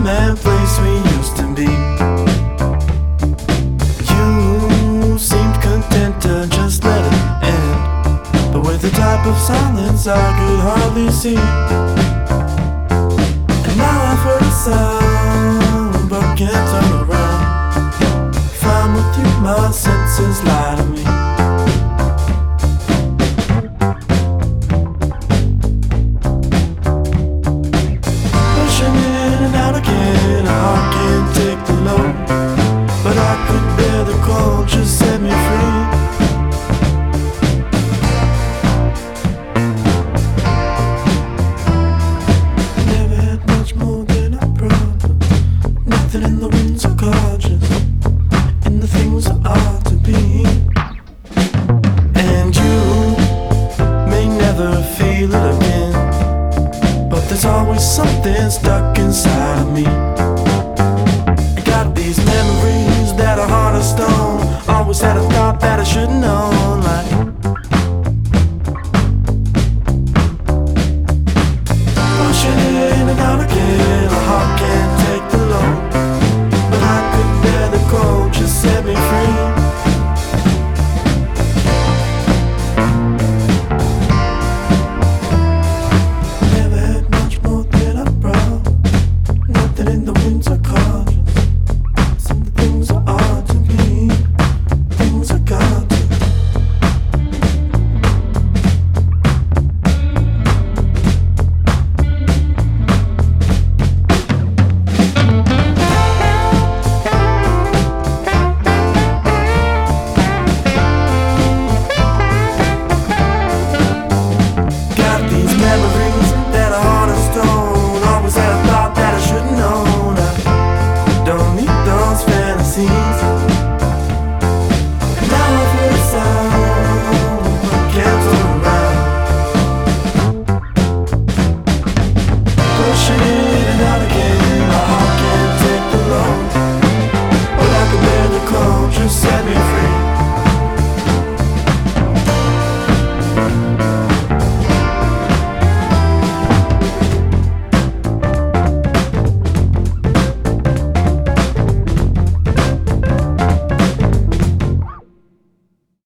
time and place we used to be. You seemed content to just let it end, but with the type of silence I could hardly see. And now I've heard a sound, but can't turn around. If I'm with you, my senses lie to me. Pushing in and out again, a heart can't take the load, but I could bear the cold, just set me free. Never had much more than I brought, nothing in the wind so gorgeous, in the things that are to be. And you may never feel it again, but there's always something stuck inside of me. I got these memories that are hard as stone. Always had a thought that I should've known, like pushing in and out again. A heart can't take the load, but I could bear the cold, just set me free. Never had much more than I brought, nothing in the winter gorgeous, some of the things that are to be, things I got to. Got these memories that are hard as stone. Always had a thought that I should've known. I don't need those fantasies. Now I've heard a sound, but can't turn around. Pushing in